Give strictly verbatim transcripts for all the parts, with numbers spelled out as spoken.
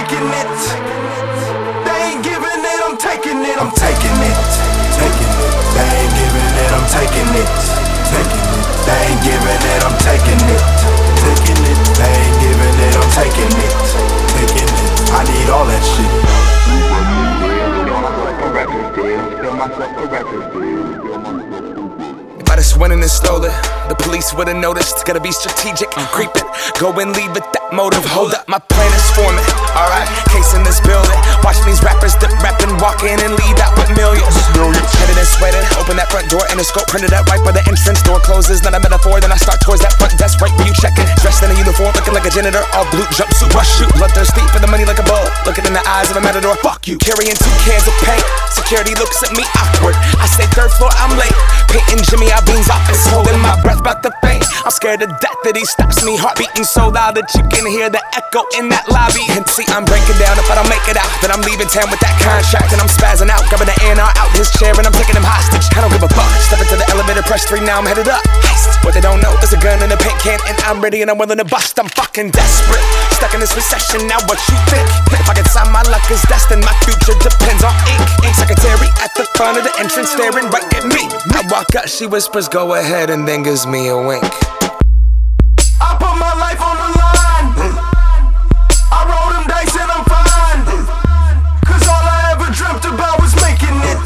taking it. They ain't giving it, I'm taking it, I'm taking it. Taking it, they ain't giving it, I'm taking it. Taking it, they ain't giving it, I'm taking it. Taking it, they ain't giving it, I'm taking it. Taking it, I need all that shit. If I just went in and stole it, the police would've noticed. Gotta be strategic, creeping, go and leave with that motive. Hold up, my plan is forming. Alright, case in this building. Watching these rappers dip, rapping, walk in and leave out with millions. Headed and sweated, open that front door and the scope printed up right by the entrance. Door closes, not a metaphor. Then I start towards that front desk right where you checking. Dressed in a uniform, looking like a janitor. All blue jumpsuit, rush shoot, bloodthirsty for the money like a bull. Looking in the eyes of a matador. Fuck you, carrying two cans of paint. Security looks at me awkward. I say third floor, I'm late. Painting Jimmy Iovines office, holding my breath, about to faint. I'm scared to death that he stops me, heart beating so loud that you can hear the echo in that lobby. And see, I'm breaking down. If I don't make it out, then I'm leaving town with that contract. And I'm spazzing out, grabbing the A and R out his chair, and I'm taking him hostage. I don't give a fuck. Step into the elevator, press three, now I'm headed up. Heist. What they don't know, there's a gun in a paint can, and I'm ready and I'm willing to bust. I'm fucking desperate. Stuck in this recession, now what you think? If I can sign, my luck is destined. My future depends on ink. Ink secretary at the front of the entrance, staring right at me. I walk up, she whispers, go ahead, and then gives me a wink. I put my life on the line. I roll them dice and I'm fine. Cause all I ever dreamt about was making it.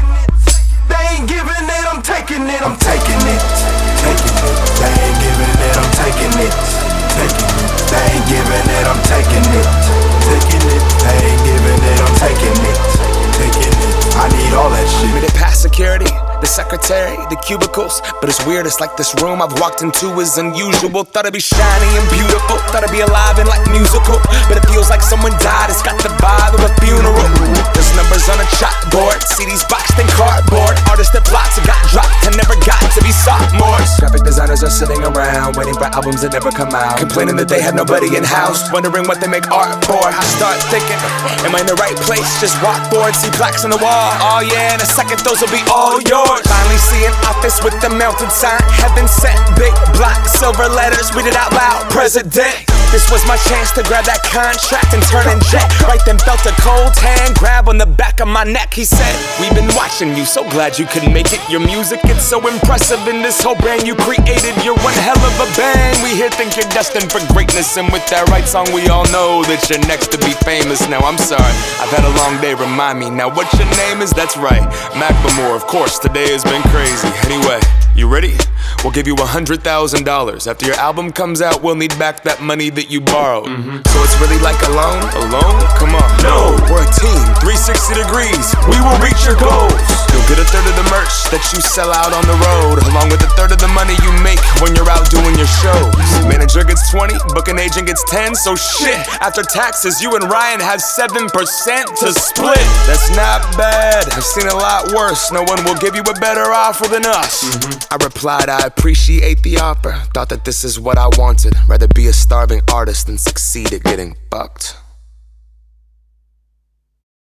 They ain't giving it, I'm taking it, I'm taking it. Taking it, they ain't giving it, I'm taking it. Taking it, they ain't giving it, I'm taking it. Taking it, they ain't giving it, I'm taking it. Taking it, I need all that shit. Made it past security, the secretary, the cubicles. But it's weird, it's like this room I've walked into is unusual. Thought it'd be shiny and beautiful, thought it'd be alive and like musical. But it feels like someone died, it's got the vibe of a funeral. There's numbers on a chalkboard, C Ds boxed in cardboard. Artists that plots got dropped and never got to be sophomores. Graphic designers are sitting around, waiting for albums that never come out, complaining that they had nobody in house, wondering what they make art for. I start thinking, am I in the right place? Just walk forward, see plaques on the wall. Oh yeah, in a second those will be all yours. Finally see an office with the mounted sign, heaven sent, big block, silver letters, read it out loud, President. This was my chance to grab that contract and turn and jet. Right then felt a cold hand grab on the back of my neck. He said, we've been watching you, so glad you could make it. Your music, it's so impressive, in this whole brand you created. You're one hell of a band. We here think you're destined for greatness, and with that right song we all know that you're next to be famous. Now I'm sorry, I've had a long day, remind me now what your name is. That's right, Macklemore, of course. Today has been crazy. Anyway, you ready? We'll give you a hundred thousand dollars. After your album comes out, we'll need back that money that you borrowed. Mm-hmm. So it's really like a loan? A loan? Come on. No, we're a team, three sixty degrees. We will reach your goals. You'll get a third of the merch that you sell out on the road, along with a third of the money you make when you're out doing your shows. Manager gets twenty, booking agent gets ten. So shit, after taxes, you and Ryan have seven percent to split. That's not bad. I've seen a lot worse. No one will give you a better offer than us. Mm-hmm. I replied, I appreciate the offer. Thought that this is what I wanted. Rather be a starving artist than succeed at getting fucked.